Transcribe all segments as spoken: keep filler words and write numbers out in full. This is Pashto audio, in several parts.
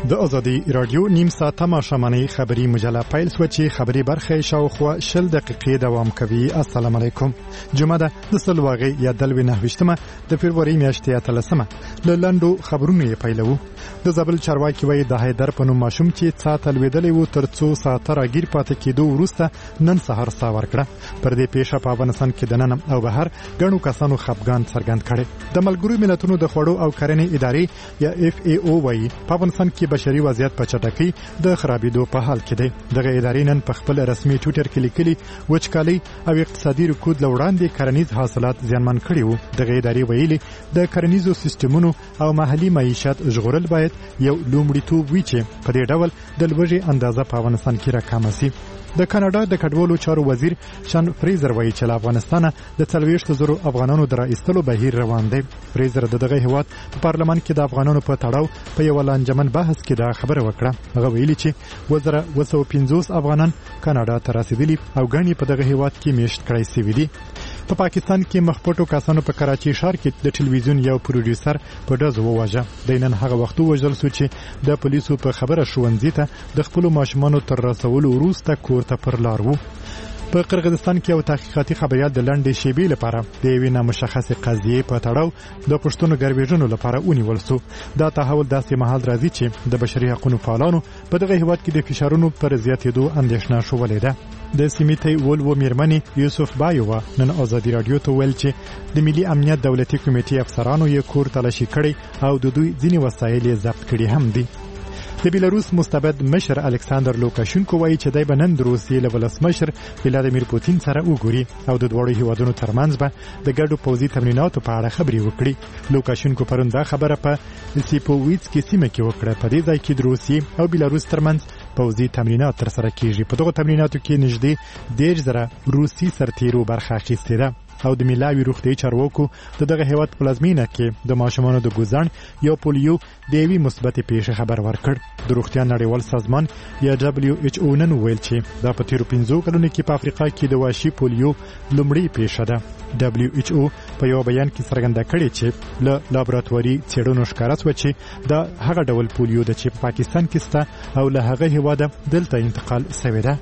د ازادي رادیو نیم ساعته ماښامنۍ خبري مجله پیل شوه چې خبري برخه شاوخوا شل دقیقې دوام کوي. السلام علیکم. جمعه ده د سلواغې یا دلوي نهویشتمه د فبروري میاشتې اتلسمه. له لنډو خبرونو یې پیلوو. د زابل چارواکي وایي د حیدر په نوم ماشوم چې څا تلوېدلی و تر څو ساعته راګیر پاتې کېدو وروسته نن سهار ساه ورکړه. پر دې پیښه په افغانستان کې دننه او بهر ګڼو کسانو خفګان څرګند کړی. د ملګرو ملتونو د خوړو او کرنې ادارې یا اف ای او وایي په افغانستان کې بشري وضعیت په چټکۍ د خرابېدو په حال کې دی. دغه ادارې نن په خپل رسمي ټویټر کې لیکلي وچکالۍ او اقتصادي رکود له وړاندې کرنیز حاصلات زیانمن کړي وو. دغه ادارې ویلي د کرنیزو سیستمونو او محلي معیشت ژغورل باید یو لومړیتوب وي چې په دې ډول د لوږې اندازه په افغانستان کې راکمه شي. د کاناډا د کډوالو چارو وزیر شان فریزر وایي چې له افغانستانه د څلوېښتو زرو افغانانو د راایستلو بهیر روان دی. فریزر د دغه هیواد په پارلمان کې د افغانانو په تړاو په یو لانجمن بحث کې دا خبره وکړه. هغه ویلي چې اووه زره اووه سوه پنځوس افغانان کاناډا ته رسیدلي او ګڼې په دغه هیواد کې میشت کړای شوي دي. په پاکستان کې مخپټو کسانو په کراچي ښار کې د ټلویزیون یو پروډوسر په ډزو وواژه. د نن هغه وخت وژل شو چې د پولیسو په خبره ښوونځي ته د خپلو ماشومانو تر رسولو وروسته کور ته پر لار وو. په قرغیزستان کې یو تحقیقاتي خبریال د لنډې شیبې لپاره د یوې نامشخصې قضیې په تړاو د پښتون ګرویژنو لپاره ونیول شو. دا تحول داسې مهال راځي چې د بشري حقوقو فعالانو په دغه هیواد کې د فشارونو پر زیاتېدو اندېښنه شولې ده. د سیمیتي ولو میرمنې یوسف بایووا نن ازادي رادیو ته ویل چې د ملي امنیت دولتي کمیټې افسرانو یې کور تلاشي کړی او د دوی ځینې وسایل یې ضبط کړي هم دي. د بیلاروس مستبد مشر الکساندر لوکاشینکو وایي چې دی به نن د روسیې له ولسمشر ولادیمیر پوتین سره وګوري او د دواړو هیوادونو ترمنځ به د ګډو پوځي تمریناتو په اړه خبرې وکړي. لوکاشینکو پرون دا خبره په سیپوویڅکي سیمه کې وکړه. په دې ځای کې د روسیې او بیلاروس ترمنځ پوځي تمرینات ترسره کیږي. په دغه تمریناتو کې نږدې دېرش زره روسي سرتیرو برخه اخیستې ده. او د ملاوي روغتیايي چارواکو د دغه هیواد په پلازمینه کې د ماشومانو د ګوزڼ یا پولیو د یوې مثبتې پیښې خبر ورکړ. د روغتیا نړیوال سازمان یا دبلیو ایچ او نن ویل چې دا په تیرو پنځو کلونو کې په افریقا کې د وحشي پولیو لومړۍ پیښه ده. دبلیو ایچ او په یو بیان کې څرګنده کړې چې له لابراتواري څېړنو ښکاره شوه چې دا هغه ډول پولیو ده چې په پاکستان کې شته او له هغه هیواده دلته انتقال شوې ده.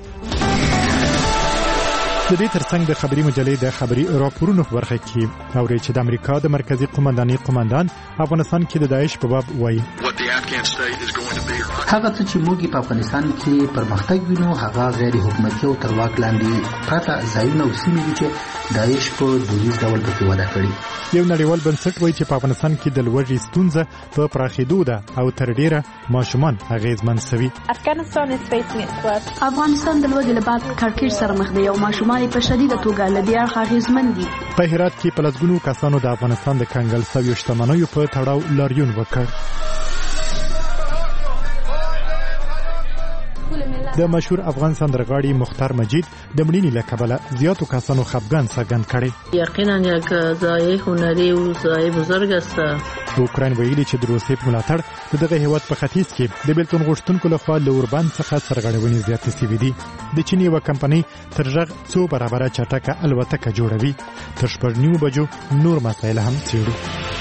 د دې ترڅنګ د خبري مجلې د خبري راپورونو په برخه کې اوري چې د امریکا د مرکزی قومندانۍ قومندان افغانستان کې د داعش په باب وایي هغه څه چې موږ په افغانستان کې پرمختګ وینو هغه غیر حکومتي او تر واک لاندې پراته ځایونه او سیمې دي چې داعش په دودیز ډول پکې وده کړې. یو نړیوال بنسټ وایي چې په افغانستان کې د لوږې ستونزه په پراخېدو ده او تر ډیره ماشومان اغېزمن شوي. افغانستان د لوږې له بعد کړکېچ سره مخ دی او ماشومان په شدیده توګه له دې اړخه اغېزمن دي. په هرات کې په لسګونو کسانو د افغانستان د کنګل شویو شتمنیو په تړاو لاریون وکړ. د مشهور افغان سندرغاړي مختار مجید د مړینې له کبله زیاتو کسانو خفګان څرګند کړی. یقینا یک ځای هنري او ځای بزرګ است. اوکراین ویلي چې د روسیې په ملاتړ د دغه هیواد په ختیځ کې د بیلتون غوښتونکو لخوا له اوربند څخه سرغړونې زیاتې شوې دي. د چین یوه کمپنۍ تر غږ څو برابره چټکه الوتکه جوړوي. تر شپږ نیمو بجو نور مسایل هم څېړو.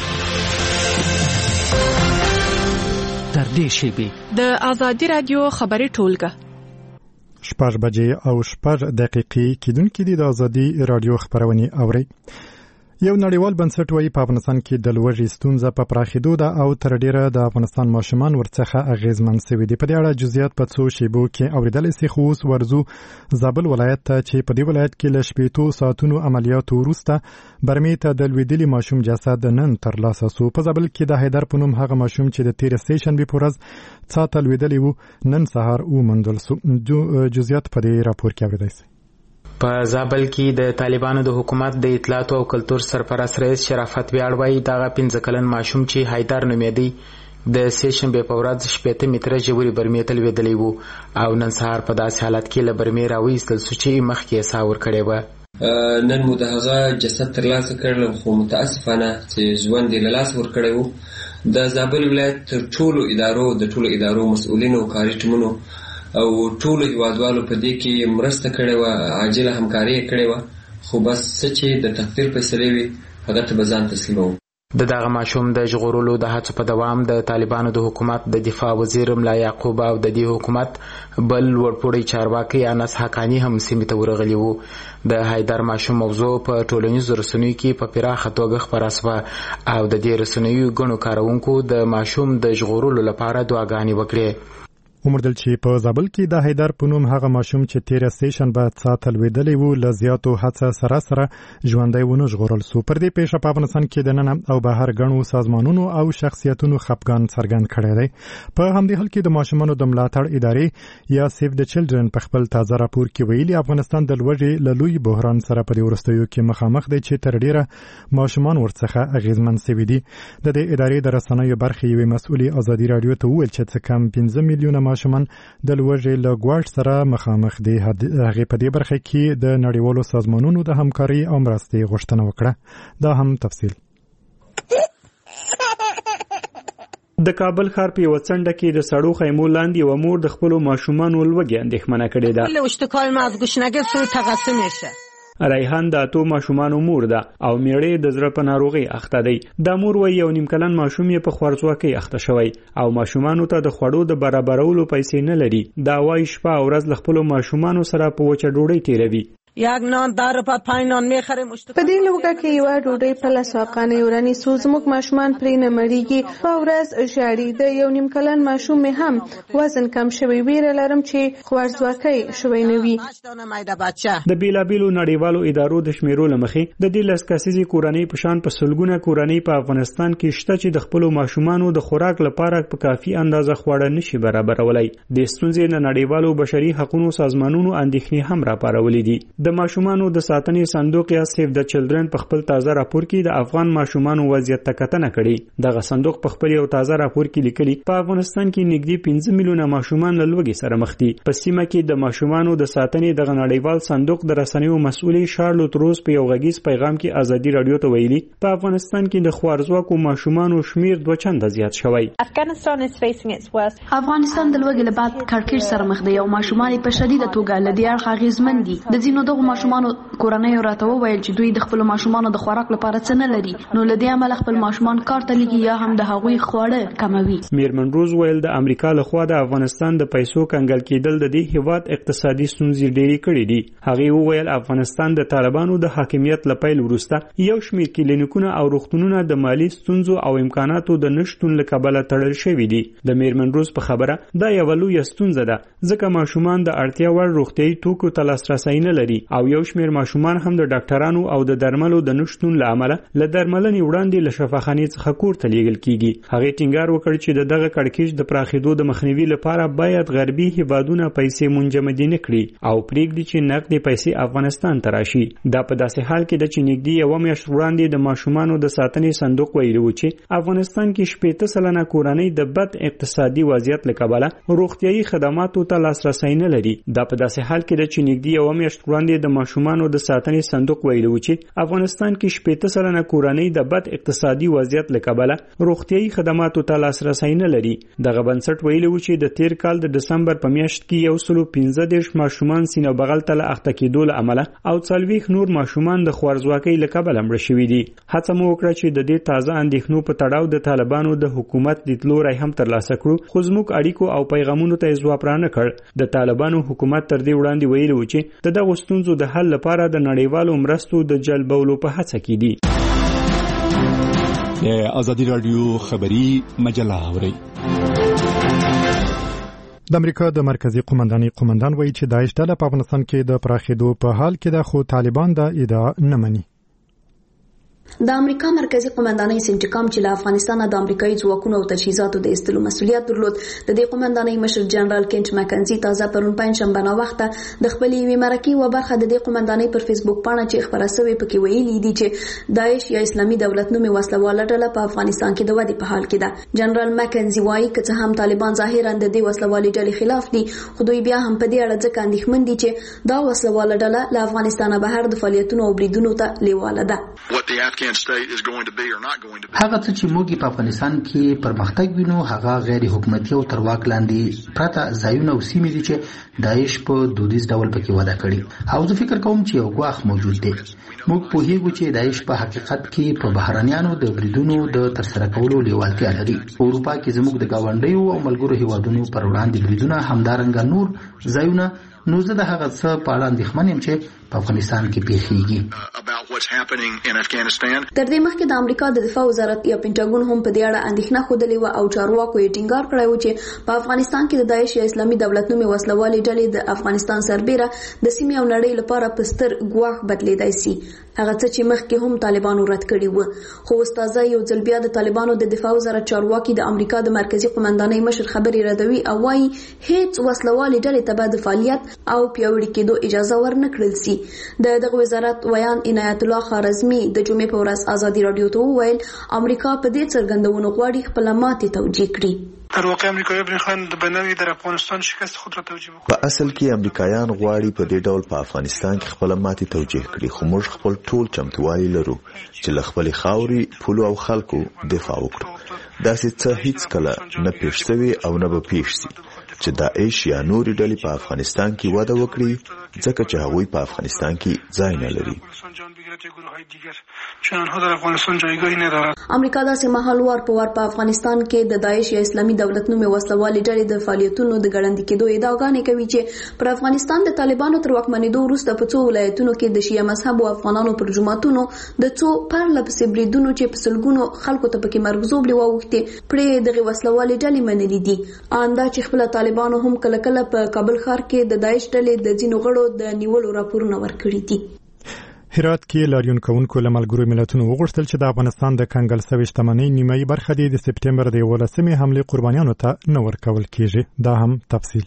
تر دې شیبې د ازادي رادیو خبري ټولګه شپږ بجې او شپږ دقیقې کېدونکې دي. د ازادي رادیو خبرونه اوري. یو نړیوال بنسټ وایي په افغانستان کې د لوږې ستونزه په پراخېدو ده او تر ډیره د افغانستان ماشومان ورڅخه اغېزمن شوي دي. په دې اړه جزئیات په څو شیبو کې اورېدلی شي. خو اوس ورځو زابل ولایت ته چې په دې ولایت کې له شپېتو ساعتونو عملیاتو وروسته برمې ته د لوېدلي ماشوم جسد نن ترلاسه شو. په زابل کې د حیدر په نوم هغه ماشوم چې د تېرې سې شنبې په ورځ څا ته لوېدلی و نن سهار وموندل شو. جزئیات په دې راپور کې اورېدای شي. په زابل کې د طالبانو د حکومت د اطلاعات او کلتور سرپرست رئیس شرافت ویاړ وایي دغه پنځه کلن ماشوم چې حیدر نومېدی د سې شنبې په ورځ شپېته متره ژورې برمې ته لوېدلی و او نن سهار په داسې حالت کې له برمې راوایستل شو چې مخکې یې ساه ورکړې وه. نن مو د هغه جسد ترلاسه کړل خو متاسفانه چې ژوند یې له لاسه ورکړی و. د زابل ولایت تر ټولو ادارو د ټولو ادارو مسؤلینو کاري ټیمونو او ټولو هیوادوالو په دې کې مرسته کړې وه، عاجله همکاري یې کړې وه، خو بس څه چې د تقدیر فیصلې وي هغه ته به ځان تسلیموو. د دغه ماشوم د ژغورلو د هڅو په دوام د طالبانو د حکومت د دفاع وزیر ملا یعقوب او د دې حکومت بل ورپوړی چارواکي انس حقانی هم سیمې ته ورغلي وو. د حیدر ماشوم موضوع په ټولنیزو رسنیو کې په پراخه توګه خپره شوه او د دې رسنیو ګڼو کاروونکو د ماشوم د ژغورلو لپاره دعاګانې وکړې. ومردل چې په زابل کې د حیدر په نوم هغه ماشوم چې تیر سیشن بعد ساتل ویدلی وو ل زیاتو هڅه سره سره ژوندۍ ونه ژغورل سو. پر دې پیښه په افغانستان کې د نن او بهر غنو سازمانونو او شخصیتونو خپګان څرګند کړی دی. په همدې حال کې د ماشومانو د ملاتړ ادارې یا سیف د چلډرن په خپل تازه راپور کې ویلي افغانستان د لوږې له لوی بحران سره په ورستیو کې مخامخ دی چې تر ډیره ماشومان ورڅخه اغیزمن شوي دي. د دې ادارې د رسنیو برخې یوې مسؤلې ازادي رادیو ته وویل چې څه کم پنځه میلیونه ماشومان د لوږې له ګواښ سره مخامخ دي. هغه په دې برخه کې د نړیوالو سازمانونو د همکاري او مرستې غوښتنه وکړه. دا هم تفصیل. د کابل ښار په یوه څنډه کې د سړو خیمو لاندې یوه مور د خپلو ماشومانو لوږې اندېښمنه کړې ده. اشتکال ما از گوشنگه سوی تقسیم میشه. ریحان د اتو ماشومانو مور ده او میړې د زړه په ناروغي اخته دی. د مور وایي یو نیم کلن ماشوم یې په خوارځواکۍ اخته شوی او ماشومانو ته د خوړو د برابرولو پیسې نه لري. دا وایي شپه او ورځ له خپلو ماشومانو سره په وچه ډوډۍ تیروي. یک نان در په پنځه نان میخریم. په دې لوګه کې یو ډوډۍ په لس افغانۍ ورني سو زموږ ماشومان پرې نه مړیږي. په ورځ ژاړي. د یو نیم کلن ماشوم مې هم وزن کم شوی. ویره لرم چې خوارځواکۍ شوی نه وي. د بیلابیلو نړیوالو ادارو د شمیرو لمخې د دې لس کسیزې کورنۍ په شان په سلګونه کورنۍ په افغانستان کې شته چې د خپلو ماشومانو د خوراک لپاره په کافي اندازه خواړه نشي برابرولای. د ستونزې نه نړیوالو بشري حقوقو سازمانونو اندېښنې هم راپارولې دي. د ماشومانو د ساتنې صندوق یا سیف د چلډرن په خپل تازه راپور کې د افغان ماشومانو وضعیت ته کتنه کړې. دغه صندوق په خپل یو تازه راپور کې لیکلي په افغانستان کې نږدې پنځه میلیونه ماشومان له لوږې سره مخ دي. په سیمه کې د ماشومانو د ساتنې دغه نړیوال صندوق د رسنیو مسؤلې شارلوت روز په یو غږیز پیغام کې ازادي رادیو ته ویلي په افغانستان کې د خوارځواکو ماشومانو شمیر دوه چنده زیات شوی. افغانستان د لوږې له بعد کړکېچ سره مخ دی او ماشومان په شدیده توګه له دې اړخه اغېزمن دي. د ځینو دغو ماشومانو کورنۍ راته وویل چې دوی د خپل ماشومانو د خوراک لپاره څه نه لري نو له دې امله خپل ماشومان کار ته لګي یا هم د هغوی خواړه کموي. میرمن روز ویل د امریکا له خوا د افغانستان د پیسو کنګل کېدل د دې هیواد اقتصادي ستونزې ډېرې کړې دي. هغه وویل افغانستان د طالبانو د حاکمیت له پیل وروسته یو شمېر کلینیکونه او روغتونونه د مالی ستونزو او امکاناتو د نشټون له کبله تړل شوي دي. د میرمن روز په خبره دا یوه لویه ستونزه ده ځکه ماشومان د اړتیا وړ روغتیايي توکو ته لاسرسی نه لري او یو شمېر ماشومان هم د ډاکټرانو او د درملو د نشټون له امله له درملنې وړاندې له شفاخانې څخه کور ته لیږل کیږي. هغې ټینګار وکړ چې د دغه کړکېچ د پراخېدو د مخنیوي لپاره باید غربي هیوادونه پیسې منجمدي نه کړي او پرېږدي چې نقدې پیسې افغانستان ته راشي. دا په داسې حال کې ده چې نږدې یوه میاشت وړاندې د ماشومانو د ساتنې صندوق ویلي و چې افغانستان کې شپېته سلنه کورنۍ د بد اقتصادي وضعیت له کبله روغتیايي خدماتو ته لاسرسی نه لري. دا په داسې حال کې ده چې نږدې یوه میاشت وړاندې د ماشومانو د ساتنې صندوق ویلي و چې افغانستان کې شپېته سلنه کورنۍ د بد اقتصادي وضعیت له کبله روغتیايي خدماتو ته لاسرسی نه لري. دغه بنسټ ویلي و چې د تیر کال د دسمبر په میاشت کې یو سلو پنځه دېرش ماشومان سینه بغل ته له اخته کېدو له امله او څلوېښت نور ماشومان د خوارځواکۍ له کبله مړه شوي دي. هڅه مو وکړه چې د دې تازه اندېښنو په تړاو د طالبانو د حکومت لیدلوری هم ترلاسه کړو خو زموږ اړیکو او پیغامونو ته یې ځواب رانه کړ. د طالبانو حکومت تر دې وړاندې ویلي و چې د دغو ستونزو د حل لپاره د نړیوالو مرستو د جلبولو په هڅه کې دي. ازادي رادیو خبری مجله اوري. د امریکا د مرکزی قومندانۍ قومندان وایي چې داعش ډله په افغانستان کې د پراخېدو په حال کې ده خو طالبان دا ادعا نه مني. د امریکا مرکزی قومندانۍ سنټکام چې له افغانستان د امریکایي ځواکونو او تجهیزاتو د ایستلو مسؤلیت درلود د دې قومندانۍ مشر جنرال کینټ مکنزي تازه پرون پنځشنبه ناوخته د خپلې یوې مرکې یوه برخه د دې قومندانۍ پر فیسبوک پاڼه چې خپره سوې پکې ویلي دي چې داعش یا اسلامي دولت نومې وسلواله ډله په افغانستان کې د ودې په حال کې ده. جنرال مکنزي وایي که څه هم طالبان ظاهرا د دې وسلوالې ډلې خلاف دي خو دوی بیا هم په دې اړه ځکه اندېښمن دي چې دا وسلواله ډله له افغانستانه بهر د فعالیتونو او بریدونو ته لیواله ده. هغه څه چې موږ په افغانستان کې پرمختګ وینو هغه غیر حکومتي او تر واک لاندې پراته ځایونه او سیمې دي چې داعش په دودیز ډول پکې وده کړي او زه فکر کوم چې یو ګواښ موجود دی. موږ پوهیږو چې داعش په حقیقت کې په بهرانيانو د بریدونو د ترسره کولو لیوالتیا لري. په اروپا کې زموږ د گاونډیو او ملګرو هیوادونو پر وړاندې بریدونه همدارنګه نور ځایونه نو زه د هغه څه په اړه اندېښمن یم چې په افغانستان کې پیښیږي. تر دې مخکې د امریکا د دفاع وزارت یا پینټاګون هم په دې اړه اندېښنه خوده و او چارواکو یې ټینګار کړی و چې په افغانستان کې د داعش یا اسلامي دولت نومي وسلوالې ډلې د افغانستان سربېره د سیمې او نړۍ لپاره په ستر ګواښ بدلېدای شي. هغه څه چې مخکې هم طالبانو رد کړي و. خو استاذه یو ځل بیا د طالبانو د دفاع وزارت چارواکي د امریکا د مرکزی قومندانۍ مشر خبري ردوي او وايي هیڅ وسلوالې ډلې ته به د فعالیت او پیاوړي کېدو اجازه ورنکړل شي. د دغه وزارت ویان عنایت الله خارزمي د جمعې په ورځ ازادي رادیو ته وویل امریکا په دې څرګندونو غواړي خپل ماتې توجیه کړي. در واقع امریکایي برخان د بنوي در افغانستان شکست خود را توجیه وکړي. په اصل کې امریکایان غواړي په دې ډول په افغانستان کې خپل ماتې توجیه کړي خو موږ خپل ټول چمتووالی لرو چې له خپل خاورې پولو او خلکو دفاع وکړو. داسې څه هیڅ کله نه پیښ شوي او نه به پیښ شي چې داعش یا نورې ډلې په افغانستان کې وده وکړي ځکه چې هغوی په افغانستان کې ځای نه لري. امریکا داسې مهال وار په وار په افغانستان کې د داعش یا اسلامي دولت نومي وسلوالې ډلې د فعالیتونو د ګړندي کېدو ادعاګانې کوي چې پر افغانستان د طالبانو تر واکمنېدو وروسته په څو ولایتونو کې د شیعه مذهب او افغانانو پر جوماتونو د څو پرله پسې بریدونو چې په سلګونو خلکو ته پکې مرګ زوبلې واوښتې پرې دغه وسلوالې ډلې منلې دي. آندا چې خپل طالبانو هم کله کله په کابل ښار کې د داعش ډلې د ځینو غړو د نیولو راپورونه ورکړي دي. هرات کې لاریون کوونکو له ملګرو ملتونو وغوښتل چې د افغانستان د کنګل سوي شتمنۍ نیمایي برخه د سپټمبر د یولسمې حملې قربانیانو ته نه ورکول کیږي. دا هم تفصیل.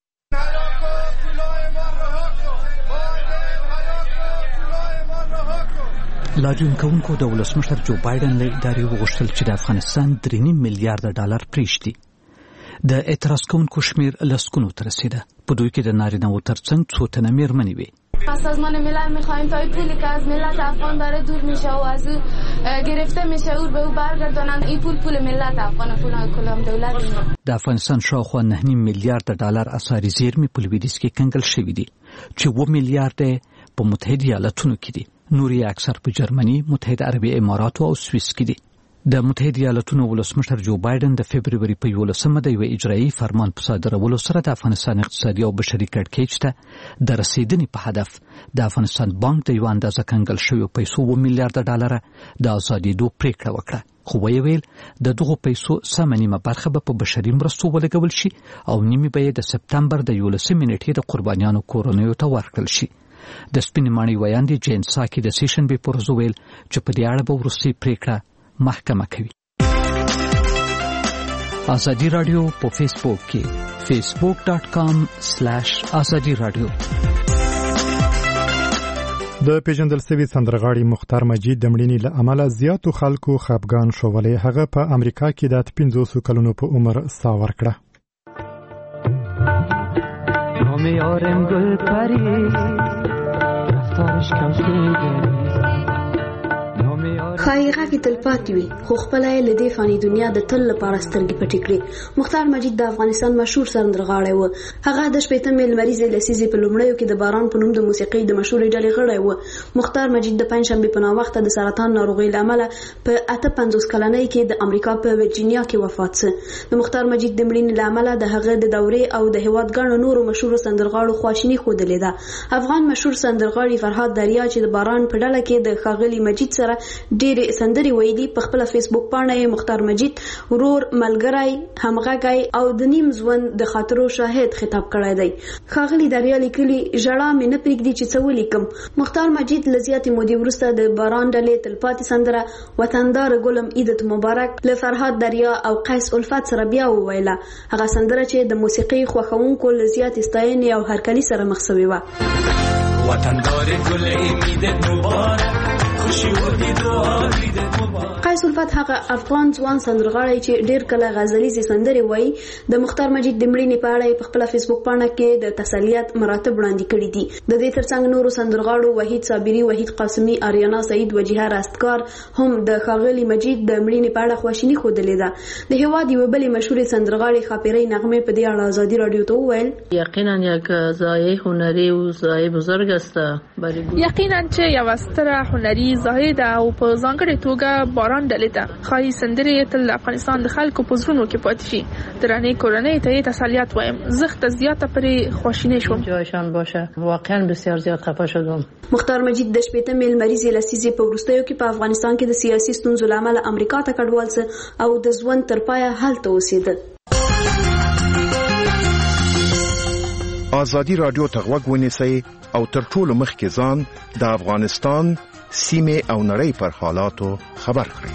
لاریون کوونکو د ولسمشر جو بایدن له ادارې وغوښتل چې د افغانستان درې نیم میلیارډ ډالر پریږدي. د اعتراض کوونکو شمیر لسګونو ته رسیده. په دوی کې د نارینه‌وو ترڅنګ څو تنه میرمنې وې. از سازمان ملل میخواهیم تا پولی که از ملت افغان داره دور میشه و از او گرفته میشه او به او برگردانند. این پول پول ملت افغان، پول کلام دولت. د افغانستان شاوخوا نه نیم میلیارډ ډالر اسعاري زیرمې په لویدیځ کې کنګل شوي دي چې اووه میلیارډ په متحده ایالتونو کې دي. نور یې اکثر په جرمني، متحده عربي اماراتو او سویس کې دي. د متحده ایالتونو ولسمشر جو بایدن د فبروري په یولسمه د یو اجرایي فرمان په صادرولو سره د افغانستان اقتصادي او بشري کړکېچ ته د رسیدنې په هدف د افغانستان بانک د یو اندازه کنګل شویو پیسو اووه میلیارډ ډالر د ازادېدو پریکړه وکړه. خو ویې ویل د دغو پیسو سمه نیمه برخه به په بشري مرستو ولګول شي او نیمه به یې د سپتمبر د یولسمې نیټې د قربانیانو کورنیو ته ورکړل شي. د سپینې ماڼۍ ویاندې جین ساکي د سیشنبې په ورځ وویل چې په دې اړه به وروستۍ پریکړه محکمه کوي. ازادي رادیو په فیسبوک کې فیسبوک ډاٹ کام سلیش ازادي رادیو. د پیژندل سوي سندرغاړي مختار مجید د مړینې له امله زیاتو خلکو خپګان شولې. هغه په امریکا کې د پنځوسو کلونو په عمر سا ورکړه. نام یارم گل پری رفتارش کم شده خایغه کې تلپاتې وي خو خپل یې له دې فاني دنیا د تل لپاره سترګې پټې کړې. مختار مجید د افغانستان مشهور سندرغاړی و. هغه د شپږمې لمریزې لسیزې په لومړیو کې د باران په نوم د موسیقۍ د مشهورې ډلې غړی و. مختار مجید د پنځشنبې په ناوخته د سرطان ناروغۍ له امله په اته پنځوس کلنۍ کې د امریکا په ورجینیا کې وفات شو. د مختار مجید د مړینې له امله د هغه د دورې او د هیواد ګڼو نورو مشهور سندرغاړو خواشیني ښودلې ده. افغان مشهور سندرغاړي فرهاد دریا چې د باران په ډله کې د ښاغلي مجید سره ډېرې سندرې ویلي په خپل فیسبوک پاڼه یې مختار مجید ورور، ملګری، همغږی او د نیم ژوند د خاطرو شاهد خطاب کړی دی. ښاغلي دریا لیکلي ژړا مې نه پرېږدي چې څه ولیکم. مختار مجید له زیاتې مودې وروسته د باران ډلې تلپاتې سندره وطندار ګلم عیدت مبارک له فرهاد دریا او قیس الفت سره بیا وویله. هغه سندره چې د موسیقۍ خوښونکو له زیاتې ستاینې او هرکلي سره مخ شوې وه. وطندار گل امید مبارک خوشی و دید و آرید مبارک. قیس الفت هغه افغان ځوان سندرغاړی چې ډیر کله غزلیزي سندرې وایي د مختار مجید د مړینې په اړه په خپل فیسبوک پاڼه کې د تسلیت مراتب وړاندې کړي دي. د دې ترڅنګ نورو سندرغاړو وحید صابری، وحید قاسمی، آریانا سعید، وجیهه راستکار هم د ښاغلي مجید د مړینې په اړه خواشیني ښودلې ده. د هېواد یوه بلې مشهورې سندرغاړې ښاپیرۍ نغمې په دې اړه ازادي راډیو ته وویل یقینا یک ضایع هنری و ضایع بزرگ است. یقینا چې یوه ستره هنري ضایع ده او په ځانګړې توګه باران ډلې ته ښایي سندرې تل د افغانستان د خلکو په زړونو کې پاتې شي. درنې کورنۍ ته یې تسلیت وایم. زه زیاته پرې خواشینی شوم. جایشان باشه. واقعا بسیار زیات خفه شدم. مختار مجید د شپېته میل مریضې لسیزې په وروستیو کې په افغانستان کې د سیاسي ستونزو له امله امریکا ته کډوال څه او د ژوند تر پایه هلته اوسېده. ازادي رادیو ته غوږ ونیسئ او تر ټولو مخکې ځان د افغانستان سیمې او نړۍ پر حالاتو خبر کړئ.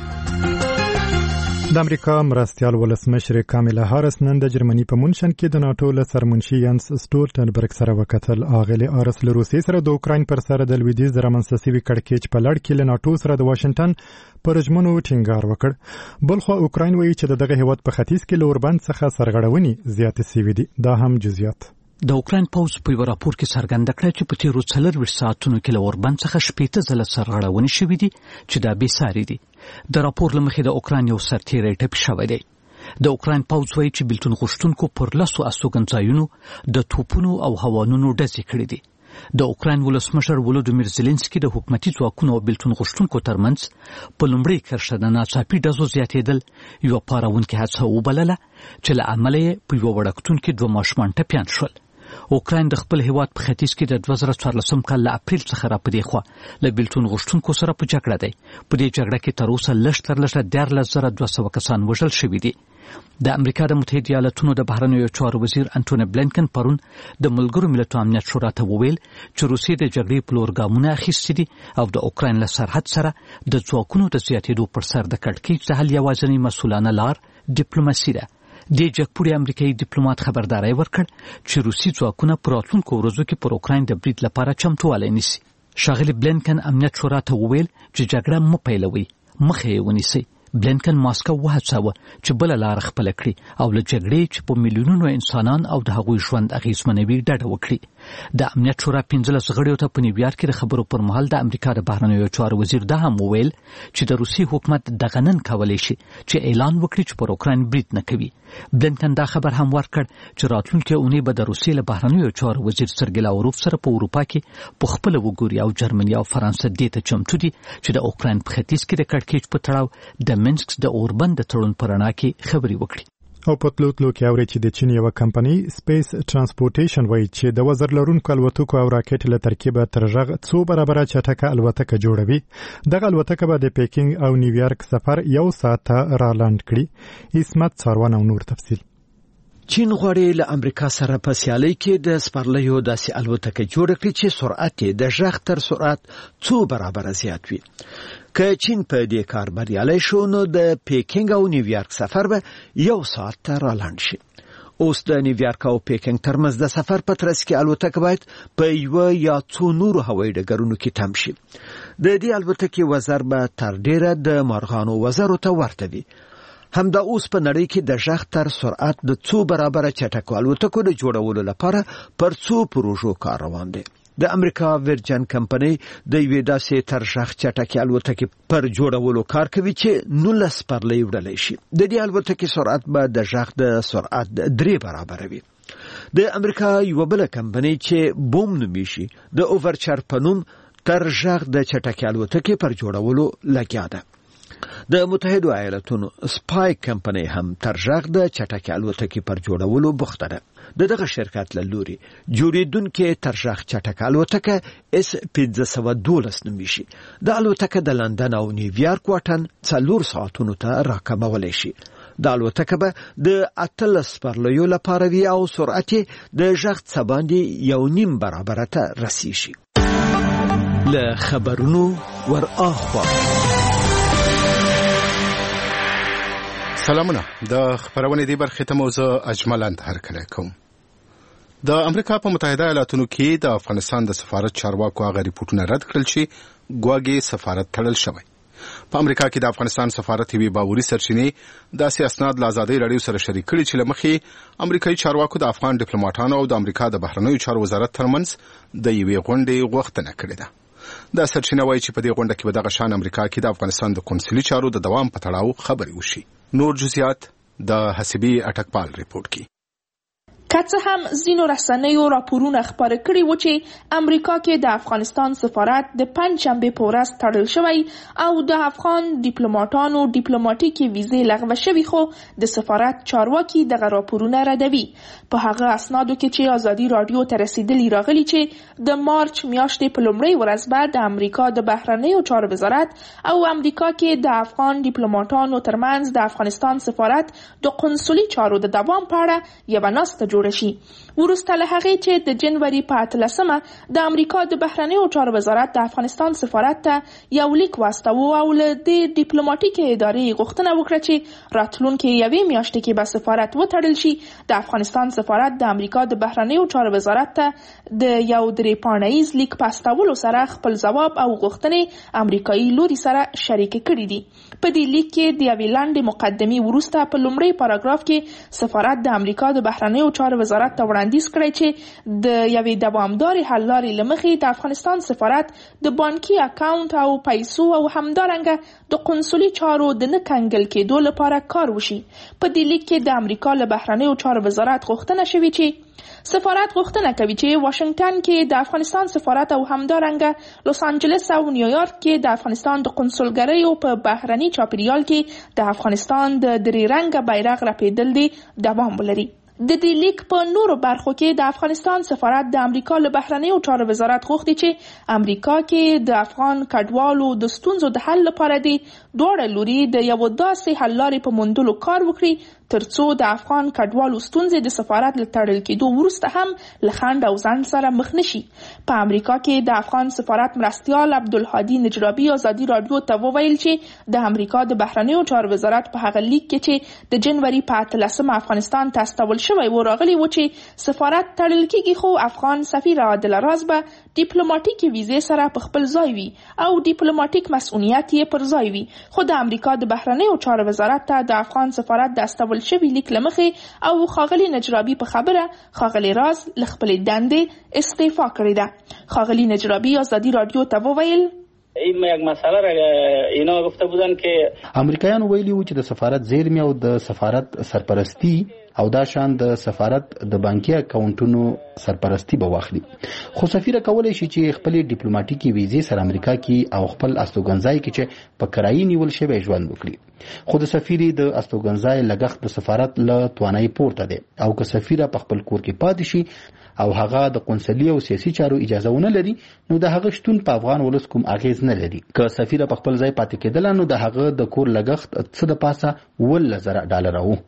د امریکا مرستیال ولسمشر کاملا هارس نن د جرمني په مونشن کې د ناتو له سرمنشي ینس سټولټنبرګ سره وکتل. اغلی هارس له روسیې سره د اوکراین پر سر د لویدیځ د رامنځته شوي کړکېچ په لړ کې له ناتو سره د واشنګټن پر ژمنو ټینګار وکړ. بلخوا اوکراین وایي چې دغه هیواد په ختیځ کې له اوربند څخه سرغړونې زیاتې شوې دي. دا هم جزئیات د اوکراین پوز په یو راپور کې څرګنده کړه چې په تیرو څلورویشت ساعتونو کې له اوربند څخه شپېته ځله سرغړونې شوې دي چې دا بې ساري دي. د راپور له مخې د اوکراین یو سرتیری ټپي شوی دی. د اوکراین پوز وایي چې بیلتون غوښتونکو پر لسو استوګنځایونو د توپونو او هوانونو ډزې کړې دي. د اوکراین ولسمشر ولودیمیر زيلنسکي د حکومتي ځواکونو او بیلتون غوښتونکو ترمنځ په لومړۍ کرښه د ناڅاپي ډزو زیاتېدل یوه پاروونکې هڅه وبلله چې له امله یې په یوه وړکتون کې دوه ماشومان ټپیان شول. اوکراین د خپل هیواد په ختیځ کې د دوه زره څوارلسم کال له اپریل څخه را پدې خوا له بیلتون غوښتونکو سره په جګړه دی. په دې جګړه کې تر اوسه لږ تر لږه دیارلس زره دوه سوه کسان وژل شوي دي. د امریکا د متحده ایالاتونو د بهرنیو چارو وزیر انټونی بلینکن پرون د ملګرو ملتونو امنیت شورا ته وویل چې روسیې د جګړې په لور ګامونه اخیستي دي او د اوکراین له سرحد سره د ځواکونو د زیاتېدو پر سر د کړکېچ د حل یوازینۍ مسؤلانه لار ډیپلوماسي ده. د جګپوړي امریکایي ډیپلوماټ خبرداري ورکړ چې روسي ځواکونه پر راتلونکو ورځو کې پر اوکراین د برید لپاره چمتووالی نیسي. ښاغلي بلینکن امنیت شورا ته وویل چې جګړه مه پیلوئ، مخه یې ونیسئ. بلینکن ماسکو وهڅاوه چې بله لاره خپله کړي او له جګړې چې په میلیونونو انسانان او د هغوی ژوند اغېزمنوي ډډه وکړي. د امنیت شورا پنځلس غړیو ته په نیویارک کې د خبرو پر مهال د امریکا د بهرنیو چارو وزیر دا هم وویل چې د روسي حکومت دغه نن کولی شي چې اعلان وکړي چې پر اوکراین برید نه کوي. بلینکن دا خبر هم ورکړ چې راتلونکې اونۍ به د روسیې له بهرنیو چارو وزیر سرګی لاوروف سره په اروپا کې په خپله وګوري او جرمني او فرانسه دې ته چمتو دي چې د اوکراین په ختیځ کې د کړکېچ په تړاو د منسک د اوربند د تړون په رڼا کې خبرې وکړي. او په تلو تلو کې اوري چې د چین یوه کمپنۍ سپیس ټرانسپورټیشن وایي چې د وزر لرونکو الوتکو او راکټ له ترکیبه تر ژغ څو برابره چټکه الوتکه جوړوي. دغه الوتکه به د پیکینګ او نیویارک سفر یو ساعت را لاند کړي. اسمت څاروان او نور تفصیل. چین غواړي له امریکا سره په سیالۍ کې د سپرلیو داسې الوتکه جوړ کړي چې سرعت یې د ژغ تر سرعت څو برابره زیات وي. که چین په دې کار بریالی شو نو د پیکینګ او نیویارک سفر به یو ساعت ته رالاند شي. اوس د نیویارک او پیکینګ ترمنځ د سفر په ترڅ کې الوتکه باید په یوه یا څو نورو هوایي ډګرونو کې تم شي. د دې الوتکې وزر به تر ډیره د مارغانو وزرو ته ورته وي. همدا اوس په نړۍ کې د ژغ تر سرعت د څو برابره چټکو الوتکو د جوړولو لپاره پر څو پروژو کار روان دی. د امریکا ورجن کمپنۍ د یوې داسې تر ژغ چټکې الوتکې پر جوړولو کار کوي چې نولس سپرلۍ وړلی شي. د دې الوتکې سرعت به د ژغ د سرعت درې برابره وي. د امریکا یوه بله کمپنۍ چې بوم نومیږي د اوورچر په نوم تر ژغ د چټکې الوتکې پر جوړولو لګیا ده. د متحده ایالاتونو سپای کمپنۍ هم تر ژغ د چټکې الوتکې پر جوړولو بوخته ده. د دغه شرکت له لوري جوړېدونکې تر ژغ چټکه الوتکه اس پنځه سوه دولس نومیږي. د الوتکه د لندن او نیویارک واټن څلور ساعتونو ته راکمولی شي. د الوتکه به د اتلس سپرلیو لپاره وي او سرعت د ژغ څخه باندې یو نیم برابره ته رسیږي. له خبرونو ور اخوا سلامونه. د خبرونې دی برخې ته موضوع اجملاند هرکلی کوم. د امریکا په متحده ایالاتونو کې د افغانستان د سفارت چارواکو هغه ریپورتونه رد کړل چې ګواګې سفارت تړل شوی. په امریکا کې د افغانستان سفارت یوې باوري سرچینې داسې اسناد له ازادۍ راډیو سره شریک کړي چې له مخې امریکایي چارواکو د افغان ډیپلوماټانو او د امریکا د بهرنیو چارو وزارت ترمنځ د یوې غونډې غوښتنه کړې ده. دا سرچینه وایي چې په دې غونډه کې به دغه شان امریکا کې د افغانستان د قونسلي چارو د دوام په تړاو خبرې وشي. نور جزئیات د حسبي اټکپال ریپورت کې. که څه هم ځینو رسنیو راپورونه خپاره کړي و چې امریکا کې د افغانستان سفارت د پنجشنبې په ورځ تړل شوی او د افغان ډیپلوماټانو ډیپلوماټیکي ویزې لغوه شوي، خو د سفارت چارواکي دغه راپورونه ردوي. په هغه اسنادو کې چې ازادي راډیو ته رسیدلي راغلي چې د مارچ میاشتې په لومړۍ ورځ به د امریکا د بهرنیو چارو وزارت او امریکا کې د افغان ډیپلوماټانو ترمنځ د افغانستان سفارت د قونسلي چارو د دوام په اړه یوه ناسته جوړه شي. وروسته له هغې چې د جنوري په اتلسمه د امریکا د بهرنیو چارو وزارت د افغانستان سفارت ته یو لیک واستاوه او له دې ډیپلوماټیکې ادارې غوښتنه وکړه چې راتلونکې یوې میاشتې کې به سفارت وتړل شي. د افغانستان سفارت د امریکا د بهرنیو چارو وزارت ته د یو درې پاڼیز لیک په استولو سره خپل ځواب او غوښتنې امریکایي لوري سره شریکې کړي دي. په دې لیک کې د یوې لنډې مقدمې وروسته په لومړي پاراګراف کې سفارت د امریکا د بهرنیو چارو وزارت ته وړاندیز کړی چې د یوې دوامدارې حل لارې له مخې د افغانستان سفارت د بانکي اکاونټ او پیسو او همدارنګه د قونسلي چارو د نه کنګل کېدو لپاره کار وشي. په دې لیک کې د امریکا له بهرنیو چارو وزارت غوښتنه شوې چې سفارت غوښتنه کوي چې واشنگټن کې د افغانستان سفارت او همدارنګه لوس انجلس او نیویارک کې د افغانستان د قونسلګریو په بهرني چاپیریال کې د افغانستان د درې رنګه بیرغ رپېدل دي دوام ولري. د دې لیک په نورو برخو کې د افغانستان سفارت د امریکا له بهرنیو چارو وزارت غوښتي چې امریکا کې د افغان کډوالو د ستونزو د حل لپاره دي دواړه لوري د یو داسې حل لارې په موندلو کار وکړي ترڅو د افغان کډوالو ستونزې د سفارت له تړل کېدو وروسته هم له خنډ او ځنډ سره مخ نشي. په امریکا کې د افغان سفارت مرستیال عبدالهادي نجرابي ازادي راډیو ته وویل چې د امریکا د بهرنیو چارو وزارت په هغه لیک کې چې د جنوري په اتلسمه افغانستان ته استول شوی و راغلی و چې سفارت تړل کېږي، خو افغان سفیر عادل راز به ډیپلوماټیکي ویزې سره په خپل ځای وي او ډیپلوماټیک مسؤلیت یې پر ځای وي. خو د امریکا د بهرنیو چارو وزارت ته د افغان سفارت د استول شوی لیک له مخې او خاغلی نجرابي په خبره خاغلی راز له خپلې دندې استعفا کړې ده. خاغلی نجرابي ازادي راډیو ته وویل این یک مسئله را اینا گفته بودن که امریکایان ویلي و چې د سفارت زیرمې او د سفارت سرپرستی او دا شان د سفارت د بانکي اکاونټونو سرپرستی به واخلي، خو سفیر کولای شي چې خپل ډیپلوماټیکي ویزې سره امریکا کې او خپل استوګنځای کې چې په کرایي نیول شوی ژوند وکړي. خو د سفیر د استوګنځای لګښت د سفارت له توانایي پورته دی او که سفیر په خپل کور کې پاتې شي او هغه د قونسلي او سیاسي چارو اجازه ونه لري نو د هغه شتون په افغان ولس کوم اغیز نه لري. که سفیر په خپل ځای پاتې کېدل نو د هغه د کور لګښت څه د پاسه ول زره ډالر وو.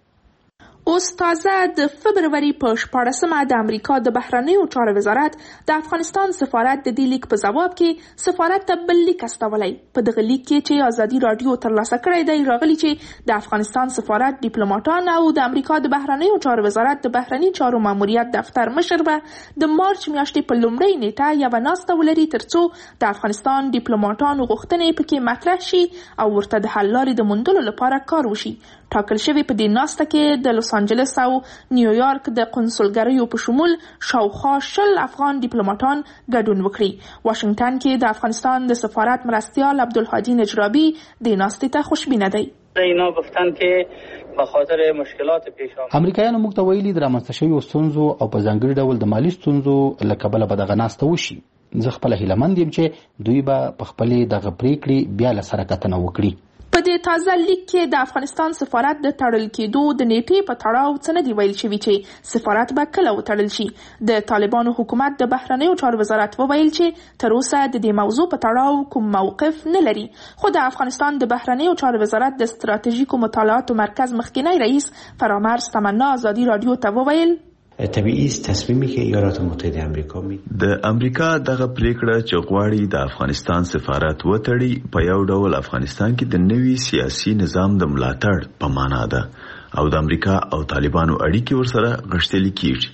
اوس تازه د فبروري په شپاړسمه د امریکا د بهرنیو چارو وزارت د افغانستان سفارت د دې لیک په ځواب کې سفارت ته بل لیک استولی. په دغه لیک کې چې ازادي راډیو ترلاسه کړی دی راغلی چې د افغانستان سفارت ډیپلوماټان او د امریکا د بهرنیو چارو وزارت د بهرني چارو ماموریت دفتر مشر به د مارچ میاشتې په لومړۍ نیټه یوه ناسته ولري ترڅو د افغانستان ډیپلوماټانو غوښتنې پکې مطرح شي او ورته د حل لارې د موندلو لپاره کار وشي. ټاکل شوی په دې ناسته کې د لوس انجلس او نیویارک د قونسلګریو په شمول شاوخوا شل افغان ډیپلوماټان ګډون وکړي. واشنگټن کې د افغانستان د سفارت مرستیال عبدالهادي نجرابي د ناستې ته خوشبینه دی. اینا گفتن که به خاطر مشکلات پیش آمد امریکایانو موږ ته ویلي د رامنځته شویو ستونزو او په ځانګړي ډول د مالي ستونزو له کبله به دغه ناسته وشي. زه خپله هیلهمند یم چې دوی به په خپلې دغه پریکړې بیا له سره کتنه وکړي. په دې تازه لیک کې د افغانستان سفارت د تړل کېدو د نیټې په تړاو څه نه دي ویل شوي چې سفارت به کله وتړل شي. د طالبانو حکومت د بهرنیو چارو وزارت وویل چې تر اوسه د دې موضوع په تړاو کوم موقف نه لري، خو د افغانستان د بهرنیو چارو وزارت د ستراتیژیکو مطالعاتو مرکز مخکینی رئیس فرامرز تمنا ازادي راډیو ته وویل طبیعي تصمیمی که ایالات متحده آمریکا می د امریکا دغه پریکړه چې غواړي د افغانستان سفارت وتړي په یو ډول افغانستان کې د نوي سیاسي نظام د ملاتړ په معنا ده او د امریکا او طالبانو اړیکې ورسره غښتلې کیږي.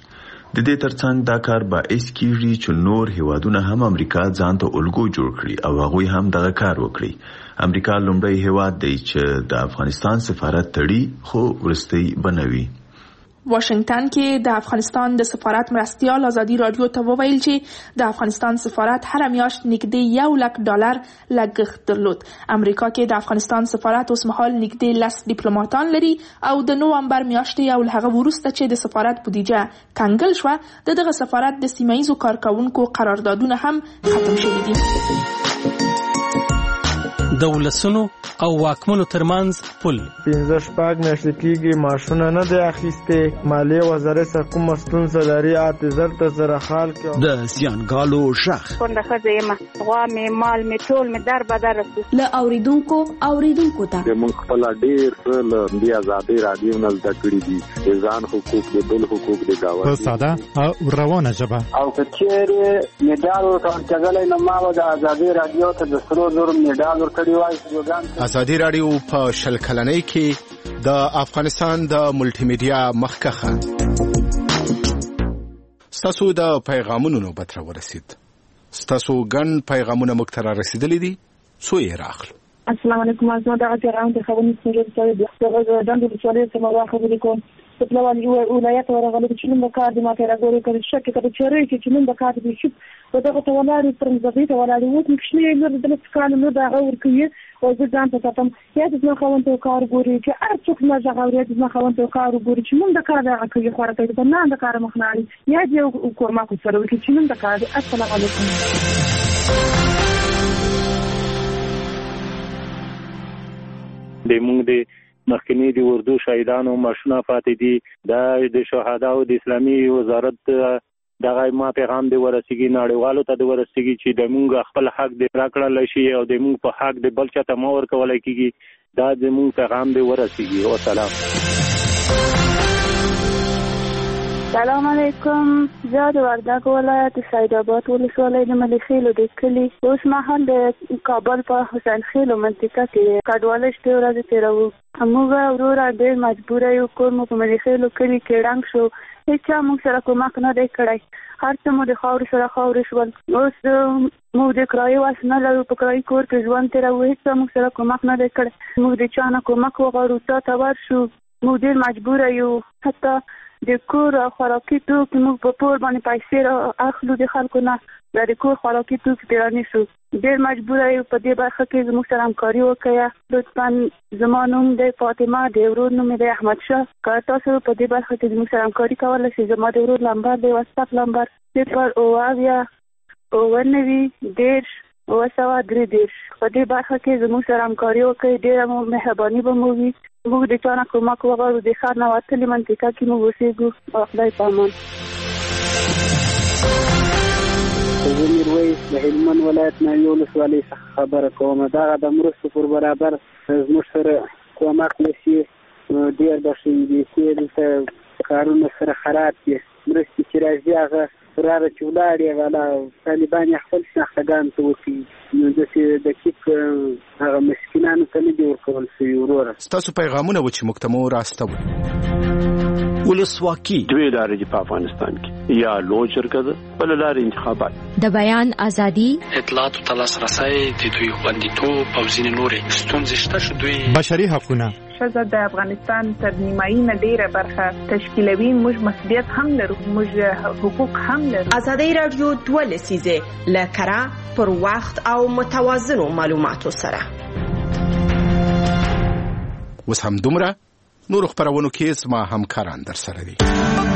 د دې ترڅنګ دا کار باعث کیږي چې نور هیوادونه هم امریکا ځان ته الګو جوړ کړي او هغوی هم دغه کار وکړي. امریکا لومړی هیواد دی چې د افغانستان سفارت تړي خو وروستۍ بنوي. واشنگټن کې د افغانستان د سفارت مرستیال ازادي رادیو ته وویل چې د افغانستان سفارت هر میاشت نږدې یو لک ډالر لګښت درلود. امریکا کې د افغانستان سفارت اوس مهال نږدې لس ډیپلوماټان لري او د نوامبر میاشتې او له هغه وروسته چې د سفارت بودیجه کنګل شوه د دغه سفارت د سیمه ییزو کارکوونکو قراردادونه هم ختم شوي دي. د ولسونو او واکمنو ترمنځ پل پنځه شپږ میاشتې کېږي معاشونه نه دی اخیستې. مالیې وزارت سره کومه ستونزه لري اته زر ته زره خال کې د زیانګالو شخ کونډه ښځه یم، غوا مې مال مې ټول مې در بدر رسو. له اوریدونکو اوریدونکو ته موږ خپل ډېر څه له دې ازادي رادیو نه زده کړي دي، د ځان حقوق د بل حقوق د گاوند په ساده او روانه ژبه. او که چیرې میډال ورکړل نو ما د ازادي رادیو ته د سرو زرو میډال ورکړی وای. ازادي رادیو په شل کلنۍ کې د افغانستان د ملټي میډیا مخکخه ستاسو د پیغامونو نوبت را ورسید. ستاسو ګڼ پیغامونه موږ ته را رسیدلي دي، څو یې راخلو. السلام علیکم. زما د اجرام د خبرې څنګه څه دي؟ څنګه د دندو څولې سم واخلې کوم په لوال یو ولایت ورغلي چې نن د کار د ماته راغوري کړي شک کړي چې چې نن د کار د شپ په دغه تولاري پر مزبي تولاري وو مخشني نور د لسکان نور د اور کوي او د ځان ته تم یا د ما خوند او کار ګوري چې ارڅوک ما ځغوري د ما خوند او کار ګوري چې نن د کار د کوي خو راته د نه د کار مخناري یا د کومه کو سره چې نن د کار. السلام علیکم. د مونږ د مخکنی د اردو شهیدانو ماشونه فاتح دي د شهدا او د اسلامي وزارت دغه ما پیغام دی ورسیږي نړیوالو ته دی ورسیږي چې د مونږ خپل حق دی راکړل شي او د مونږ په حق دی بل چاته مور کولای کیږي. دا د مونږ پیغام دی ورسیږي. او سلام. سلام علیکم. زه د وردګ ولایت سید آباد ولسوالۍ د ملخیلو د کلي اوس مهال د کابل په حسین خیلو منطقه کې کډوالۍ شپې ورځې تېروو. موږ وروره ډېر مجبوره یو، کور مو په ملخیلو کلي کې ړنګ شو، هېچا موږ سره کومک نه دی کړی، هر څه مو د خاورې سره خاورې شول. اوس موږ د کرایې واس نه لرو، په کرایي کور کې ژوند تېروو، هېچا موږ سره کومک نه دی کړی. موږ د چا نه کومک وغواړو، تا ته ورشو، موږ ډېر مجبوره یو. حتی د کور خوراکي توکي موږ په پور باندې پیسې را اخلو د خلکو نه، د کور خوراکي توکي پرې رانیسو. ډېر مجبوره یو. په دې برخه کې زموږ سره همکاري وکړئ لطفا. زما نوم دی فاطمه، د ورور نوم دی احمد شاه. که تاسو په دې برخه کې زموږ سره همکاري کولی شئ، زما د ورور نمبر دی واتساپ نمبر صفر اوه اویا اوه نوي دېرش اوه سوه درې دېرش. په دې برخه کې زموږ سره همکاري وکړئ، ډېره مو مهرباني به مو وي. موږ د چا نه کومک وغواړو، د ښار نه وتلې منطقه کې موږ اوسېږو. او خدای په امان. زه میرویس د هلمند ولایت نه یو ولسوالۍ څخه خبره کوم. دغه د مرستو پر برابر زموږ سره کومک نشي، ډېر به ښه وي چې دلته کارونه سره خراب دي. مرستې چې راځي هغه راره چې ولاړې هغه طالبان یې خپل شناختګانو ته وکړي، نو داسې دقیق هغه مسکینانو ته نه دي ورکول شوي. وروره ستاسو پیغامونه و چې موږ ته مو راستول. ولسواکي دوی لارې دي په افغانستان کې، یا لوی جرګه ده، بله لارې انتخابات. د بیان ازادي، اطلاعاتو ته لاسرسی، د دوی خوندیتوب او ځینې نورې ستونزې شته چې دوی بشري حقونه ښځه د افغانستان تر نیمایي نه ډېره برخه تشکیلوي. موږ مسؤلیت هم لرو، موږ حقوق هم لرو. ازادي رادیو دوه لسیزې له کره پر وخت او متوازنو معلوماتو سره. اوس هم دومره، نور خبرونو کې زما همکاران در سره دي.